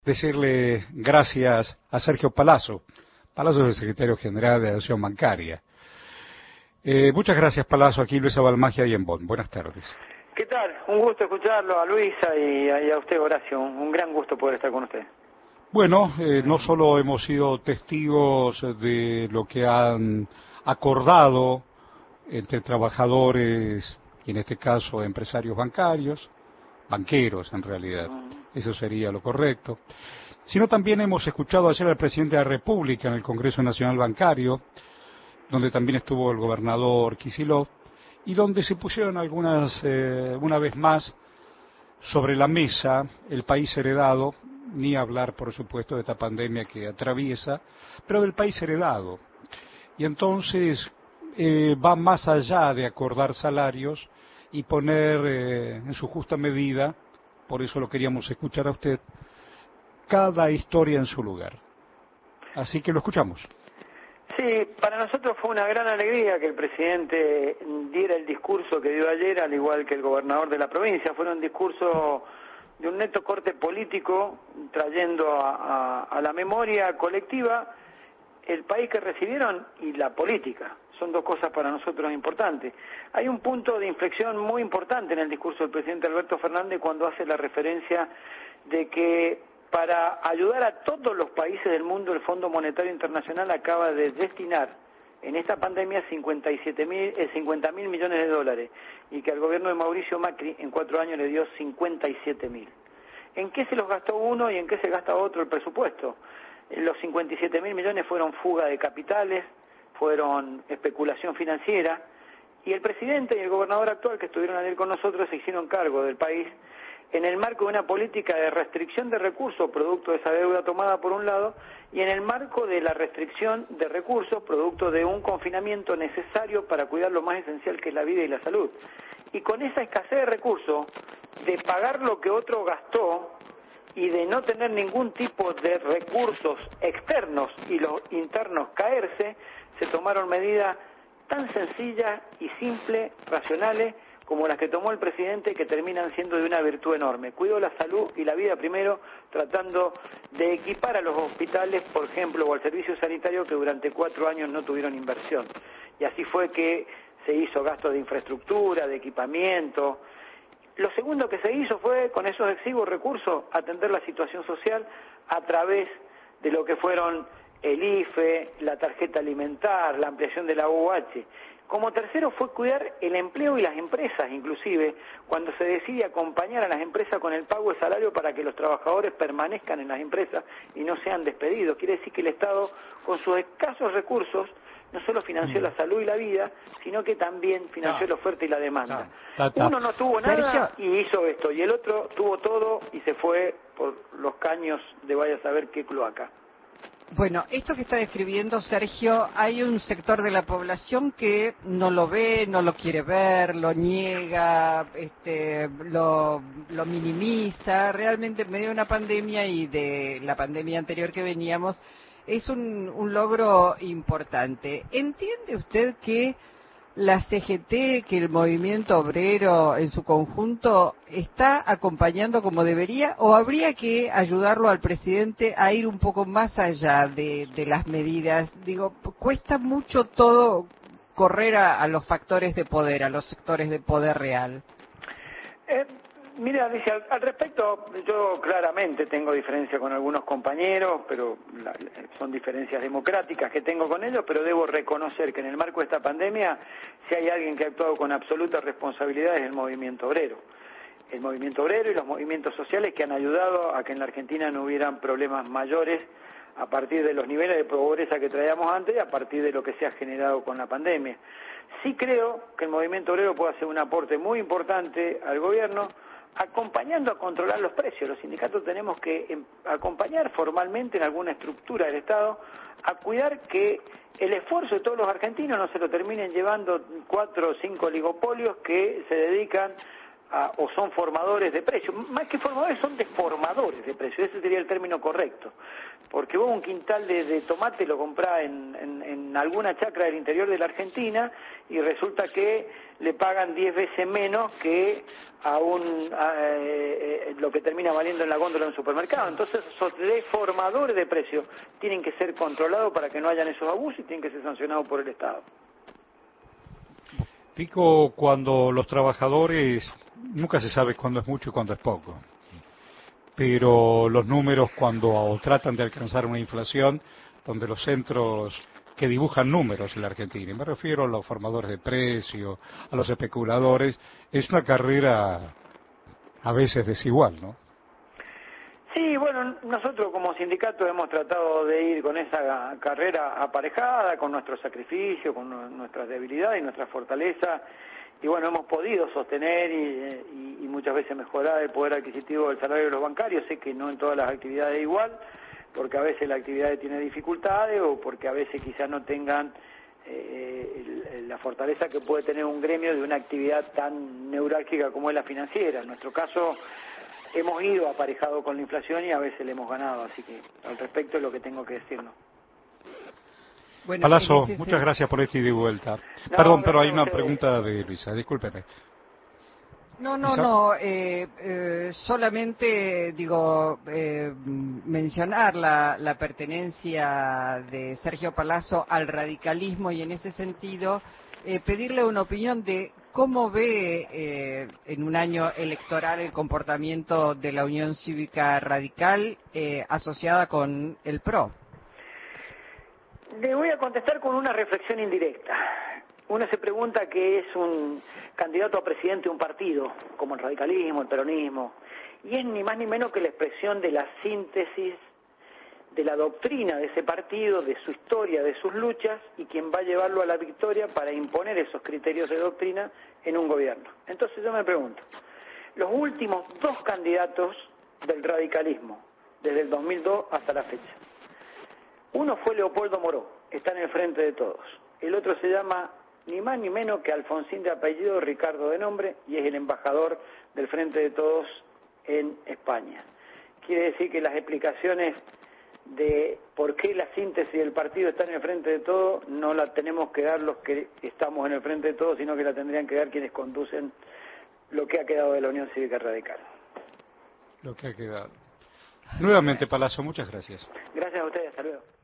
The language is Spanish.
Decirle gracias a Sergio Palazzo. Palazzo es el secretario general de la Asociación Bancaria. Muchas gracias, Palazzo. Aquí Luisa Balmagia y en Bonn. Buenas tardes. ¿Qué tal? Un gusto escucharlo a Luisa y a usted, Horacio. Un gran gusto poder estar con usted. Bueno, no solo hemos sido testigos de lo que han acordado entre trabajadores y en este caso empresarios bancarios, banqueros en realidad, eso sería lo correcto, sino también hemos escuchado ayer al presidente de la República en el Congreso Nacional Bancario, donde también estuvo el gobernador Kicillof, y donde se pusieron algunas, una vez más, sobre la mesa el país heredado, ni hablar por supuesto de esta pandemia que atraviesa, pero del país heredado. Y entonces va más allá de acordar salarios y poner en su justa medida, por eso lo queríamos escuchar a usted, cada historia en su lugar. Así que lo escuchamos. Sí, para nosotros fue una gran alegría que el presidente diera el discurso que dio ayer, al igual que el gobernador de la provincia. Fue un discurso de un neto corte político, trayendo a la memoria colectiva el país que recibieron y la política. Son dos cosas para nosotros importantes. Hay un punto de inflexión muy importante en el discurso del presidente Alberto Fernández cuando hace la referencia de que para ayudar a todos los países del mundo el Fondo Monetario Internacional acaba de destinar en esta pandemia 50 mil millones de dólares y que al gobierno de Mauricio Macri en 4 años le dio 57.000. ¿En qué se los gastó uno y en qué se gasta otro el presupuesto? Los 57.000 millones fueron fuga de capitales, fueron especulación financiera, y el presidente y el gobernador actual que estuvieron ayer con nosotros se hicieron cargo del país en el marco de una política de restricción de recursos producto de esa deuda tomada por un lado, y en el marco de la restricción de recursos producto de un confinamiento necesario para cuidar lo más esencial que es la vida y la salud. Y con esa escasez de recursos, de pagar lo que otro gastó, y de no tener ningún tipo de recursos externos y los internos caerse, se tomaron medidas tan sencillas y simples, racionales, como las que tomó el presidente, que terminan siendo de una virtud enorme. Cuidó la salud y la vida primero, tratando de equipar a los hospitales, por ejemplo, o al servicio sanitario, que durante 4 años no tuvieron inversión. Y así fue que se hizo gasto de infraestructura, de equipamiento. Lo segundo que se hizo fue, con esos exiguos recursos, atender la situación social a través de lo que fueron el IFE, la tarjeta alimentar, la ampliación de la UH. Como tercero fue cuidar el empleo y las empresas, inclusive, cuando se decide acompañar a las empresas con el pago de salario para que los trabajadores permanezcan en las empresas y no sean despedidos. Quiere decir que el Estado, con sus escasos recursos, no solo financió la salud y la vida, sino que también financió la oferta y la demanda. Uno no tuvo nada y hizo esto, y el otro tuvo todo y se fue por los caños de vaya a saber qué cloaca. Bueno, esto que está describiendo Sergio, hay un sector de la población que no lo ve, no lo quiere ver, lo niega, lo minimiza. Realmente en medio de una pandemia y de la pandemia anterior que veníamos, es un logro importante. ¿Entiende usted que la CGT, que el movimiento obrero en su conjunto está acompañando como debería, o habría que ayudarlo al presidente a ir un poco más allá de las medidas? Digo, cuesta mucho todo correr a los factores de poder, a los sectores de poder real. Mira, Alicia, al respecto, yo claramente tengo diferencia con algunos compañeros, pero son diferencias democráticas que tengo con ellos, pero debo reconocer que en el marco de esta pandemia, si hay alguien que ha actuado con absoluta responsabilidad es el movimiento obrero. El movimiento obrero y los movimientos sociales que han ayudado a que en la Argentina no hubieran problemas mayores a partir de los niveles de pobreza que traíamos antes y a partir de lo que se ha generado con la pandemia. Sí creo que el movimiento obrero puede hacer un aporte muy importante al gobierno, acompañando a controlar los precios. Los sindicatos tenemos que acompañar formalmente en alguna estructura del Estado a cuidar que el esfuerzo de todos los argentinos no se lo terminen llevando 4 o 5 oligopolios que se dedican o son formadores de precios. Más que formadores, son deformadores de precios. Ese sería el término correcto. Porque vos un quintal de tomate lo comprás en alguna chacra del interior de la Argentina y resulta que le pagan 10 veces menos que lo que termina valiendo en la góndola de un supermercado. Entonces, esos deformadores de precios tienen que ser controlados para que no hayan esos abusos y tienen que ser sancionados por el Estado. Pico, cuando los trabajadores, nunca se sabe cuándo es mucho y cuándo es poco, pero los números cuando tratan de alcanzar una inflación, donde los centros que dibujan números en la Argentina, y me refiero a los formadores de precios, a los especuladores, es una carrera a veces desigual, ¿no? Sí, bueno, nosotros como sindicato hemos tratado de ir con esa carrera aparejada, con nuestro sacrificio, con nuestras debilidades y nuestra fortaleza, y bueno, hemos podido sostener y muchas veces mejorar el poder adquisitivo del salario de los bancarios. Sé que no en todas las actividades es igual, porque a veces la actividad tiene dificultades o porque a veces quizás no tengan la fortaleza que puede tener un gremio de una actividad tan neurálgica como es la financiera. En nuestro caso hemos ido aparejado con la inflación y a veces le hemos ganado, así que al respecto es lo que tengo que decirnos. Bueno, Palazzo, muchas gracias por esta ida y vuelta. No, perdón, pero hay una pregunta de Luisa, discúlpeme. No, solamente digo mencionar la pertenencia de Sergio Palazzo al radicalismo y en ese sentido pedirle una opinión de cómo ve en un año electoral el comportamiento de la Unión Cívica Radical asociada con el PRO. Le voy a contestar con una reflexión indirecta. Uno se pregunta qué es un candidato a presidente de un partido, como el radicalismo, el peronismo, y es ni más ni menos que la expresión de la síntesis de la doctrina de ese partido, de su historia, de sus luchas, y quien va a llevarlo a la victoria para imponer esos criterios de doctrina en un gobierno. Entonces yo me pregunto, los últimos dos candidatos del radicalismo, desde el 2002 hasta la fecha, uno fue Leopoldo Moró, está en el Frente de Todos. El otro se llama ni más ni menos que Alfonsín de apellido, Ricardo de nombre, y es el embajador del Frente de Todos en España. Quiere decir que las explicaciones de por qué la síntesis del partido está en el Frente de Todos no la tenemos que dar los que estamos en el Frente de Todos, sino que la tendrían que dar quienes conducen lo que ha quedado de la Unión Cívica Radical. Lo que ha quedado. Nuevamente, Palazzo, muchas gracias. Gracias a ustedes, hasta luego.